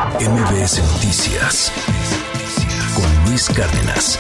MBS Noticias con Luis Cárdenas.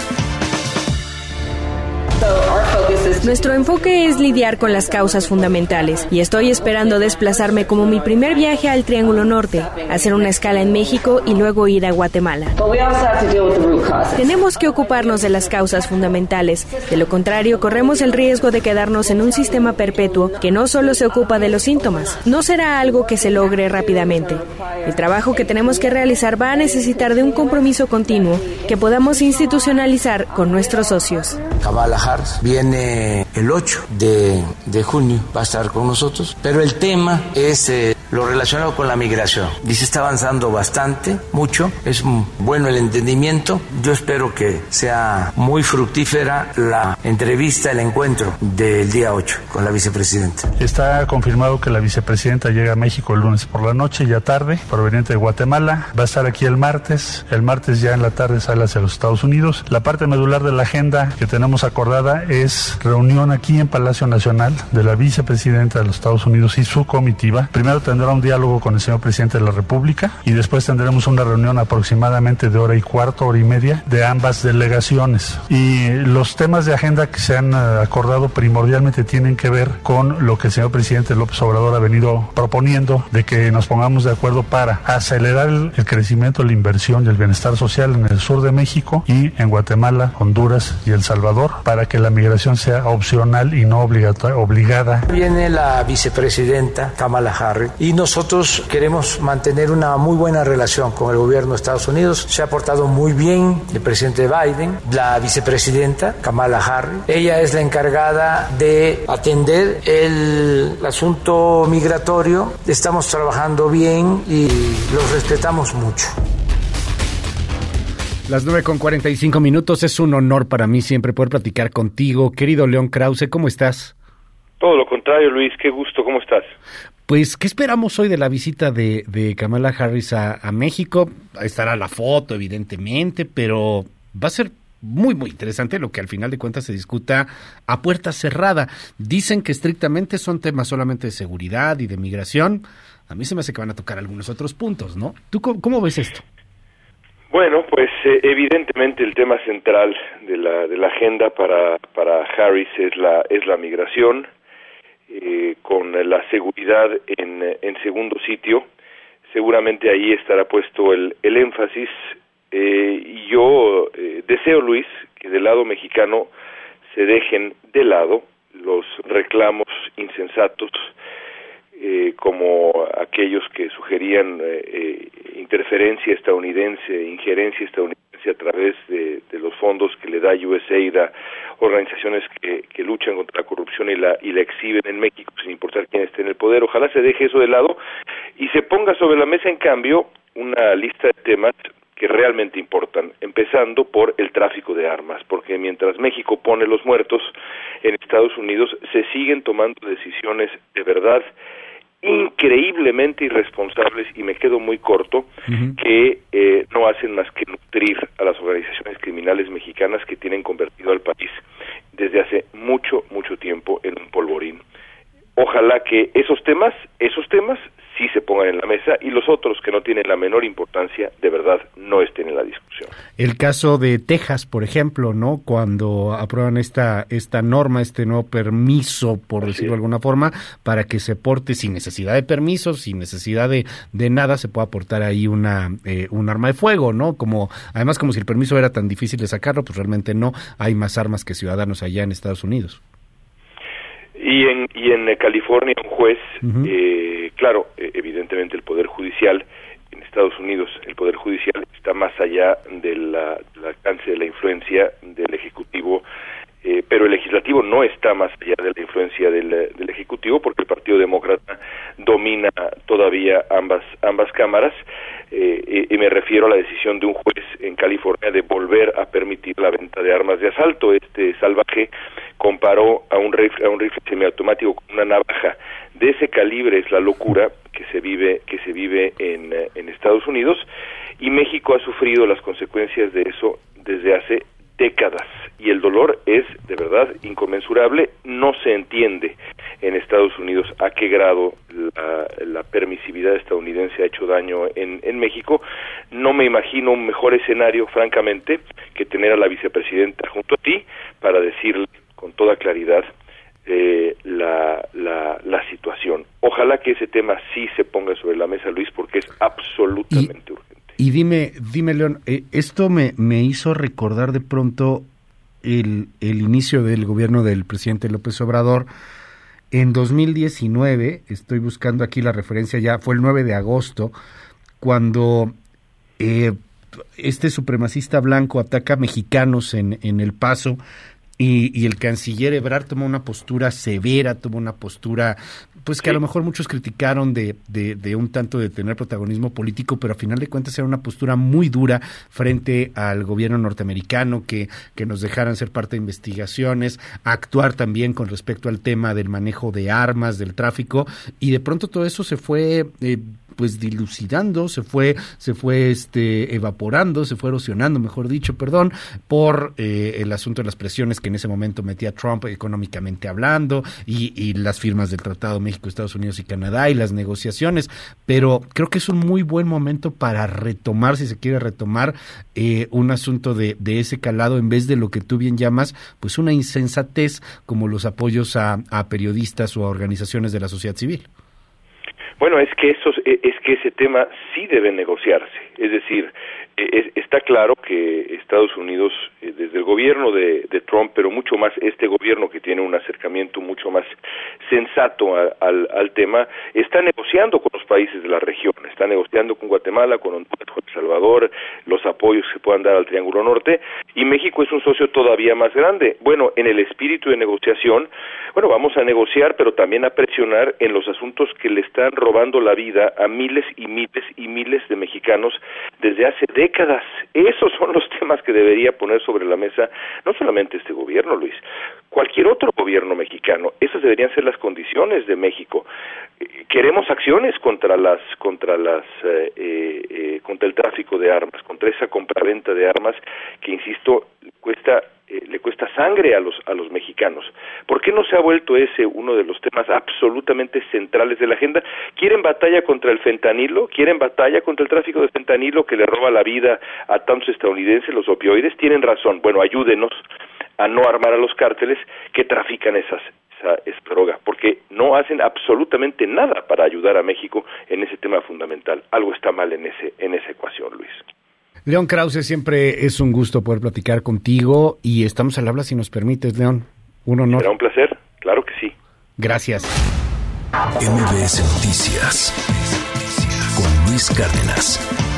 Nuestro enfoque es lidiar con las causas fundamentales y estoy esperando desplazarme como mi primer viaje al Triángulo Norte, hacer una escala en México y luego ir a Guatemala. Tenemos que ocuparnos de las causas fundamentales, de lo contrario corremos el riesgo de quedarnos en un sistema perpetuo que no solo se ocupa de los síntomas, no será algo que se logre rápidamente. El trabajo que tenemos que realizar va a necesitar de un compromiso continuo que podamos institucionalizar con nuestros socios. Kamala Harris viene el 8 de junio, va a estar con nosotros, pero el tema es lo relacionado con la migración. Dice, está avanzando bastante, mucho, es bueno el entendimiento. Yo espero que sea muy fructífera la entrevista, el encuentro del día 8 con la vicepresidenta. Está confirmado que la vicepresidenta llega a México el lunes por la noche, ya tarde, proveniente de Guatemala. Va a estar aquí el martes ya en la tarde sale hacia los Estados Unidos. La parte medular de la agenda que tenemos acordada es reunión aquí en Palacio Nacional de la vicepresidenta de los Estados Unidos y su comitiva. Primero tendrá un diálogo con el señor presidente de la República y después tendremos una reunión aproximadamente de hora y cuarto, hora y media de ambas delegaciones. Y los temas de agenda que se han acordado primordialmente tienen que ver con lo que el señor presidente López Obrador ha venido proponiendo, de que nos pongamos de acuerdo para acelerar el crecimiento, la inversión y el bienestar social en el sur de México y en Guatemala, Honduras y El Salvador, para que la migración sea opcional y no obligada. Viene la vicepresidenta Kamala Harris y nosotros queremos mantener una muy buena relación con el gobierno de Estados Unidos. Se ha portado muy bien el presidente Biden, la vicepresidenta Kamala Harris. Ella es la encargada de atender el asunto migratorio. Estamos trabajando bien y los respetamos mucho. Las 9:45, es un honor para mí siempre poder platicar contigo. Querido León Krause, ¿cómo estás? Todo lo contrario, Luis, qué gusto, ¿cómo estás? Pues, ¿qué esperamos hoy de la visita de Kamala Harris a México? Estará la foto, evidentemente, pero va a ser muy, muy interesante lo que al final de cuentas se discuta a puerta cerrada. Dicen que estrictamente son temas solamente de seguridad y de migración. A mí se me hace que van a tocar algunos otros puntos, ¿no? ¿Tú cómo ves esto? Bueno, pues evidentemente el tema central de la agenda para Harris es la migración, con la seguridad en segundo sitio. Seguramente ahí estará puesto el énfasis. Y yo deseo, Luis, que del lado mexicano se dejen de lado los reclamos insensatos, como aquellos que sugerían injerencia estadounidense a través de los fondos que le da USAID a organizaciones que luchan contra la corrupción y la exhiben en México sin importar quién esté en el poder. Ojalá se deje eso de lado y se ponga sobre la mesa, en cambio, una lista de temas que realmente importan, empezando por el tráfico de armas, porque mientras México pone los muertos, en Estados Unidos se siguen tomando decisiones de verdad increíblemente irresponsables, y me quedo muy corto, que no hacen más que nutrir a las organizaciones criminales mexicanas que tienen convertido al país desde hace mucho, mucho tiempo en un polvorín. Ojalá que esos temas sí se pongan en la mesa y los otros que no tienen la menor importancia, de verdad, no estén en la discusión. El caso de Texas, por ejemplo, ¿no? Cuando aprueban esta norma, este nuevo permiso, por decirlo de alguna forma, para que se porte sin necesidad de permiso, sin necesidad de nada, se pueda portar ahí un arma de fuego, ¿no? Además, como si el permiso era tan difícil de sacarlo, pues realmente no. Hay más armas que ciudadanos allá en Estados Unidos. Y en California un juez, claro, evidentemente el Poder Judicial en Estados Unidos, el Poder Judicial está más allá del alcance de la influencia del Ejecutivo, pero el Legislativo no está más allá de la influencia del Ejecutivo, porque el Partido Demócrata domina todavía ambas cámaras, y me refiero a la decisión de un juez en California de volver a permitir la venta de armas de asalto. Este salvaje comparó a un rifle semiautomático con una navaja. De ese calibre es la locura que se vive en Estados Unidos, y México ha sufrido las consecuencias de eso desde hace décadas, y el dolor es de verdad inconmensurable. No se entiende en Estados Unidos, a qué grado la permisividad estadounidense ha hecho daño en México. No me imagino un mejor escenario, francamente, que tener a la vicepresidenta junto a ti para decirle con toda claridad la situación. Ojalá que ese tema sí se ponga sobre la mesa, Luis, porque es absolutamente urgente. Y dime, León, esto me hizo recordar de pronto el inicio del gobierno del presidente López Obrador. En 2019, estoy buscando aquí la referencia ya, fue el 9 de agosto, cuando este supremacista blanco ataca a mexicanos en El Paso, y el canciller Ebrard tomó una postura severa, tomó una postura, pues que a lo mejor muchos criticaron de un tanto de tener protagonismo político, pero a final de cuentas era una postura muy dura frente al gobierno norteamericano, que nos dejaran ser parte de investigaciones, actuar también con respecto al tema del manejo de armas, del tráfico, y de pronto todo eso se fue pues dilucidando, se fue evaporando, se fue erosionando, mejor dicho, por el asunto de las presiones que en ese momento metía Trump económicamente hablando, y las firmas del Tratado México, Estados Unidos y Canadá, y las negociaciones. Pero creo que es un muy buen momento para retomar, si se quiere retomar, un asunto de ese calado, en vez de lo que tú bien llamas, pues una insensatez como los apoyos a periodistas o a organizaciones de la sociedad civil. Bueno, es que ese tema sí debe negociarse. Es decir, está claro que Estados Unidos, desde el gobierno de Trump, pero mucho más este gobierno que tiene un acercamiento mucho más sensato al tema, está negociando con los países de la región, está negociando con Guatemala, con Honduras, con El Salvador, los apoyos que puedan dar al Triángulo Norte, y México es un socio todavía más grande. Bueno, en el espíritu de negociación, vamos a negociar, pero también a presionar en los asuntos que le están robando la vida a miles y miles y miles de mexicanos desde hace décadas. Esos son los temas que debería poner sobre la mesa no solamente este gobierno, Luis, cualquier otro gobierno mexicano. Esas deberían ser las condiciones de México. Queremos acciones contra el tráfico de armas, contra esa compraventa de armas que, insisto, le cuesta sangre a los mexicanos. ¿Por qué no se ha vuelto ese uno de los temas absolutamente centrales de la agenda? ¿Quieren batalla contra el fentanilo? ¿Quieren batalla contra el tráfico de fentanilo que le roba la vida a tantos estadounidenses, los opioides? Tienen razón. Bueno, ayúdenos a no armar a los cárteles que trafican esa droga, porque no hacen absolutamente nada para ayudar a México en ese tema fundamental. Algo está mal en esa ecuación, Luis. León Krause, siempre es un gusto poder platicar contigo, y estamos al habla si nos permites, León. Un honor. Será un placer, claro que sí. Gracias. MBS Noticias con Luis Cárdenas.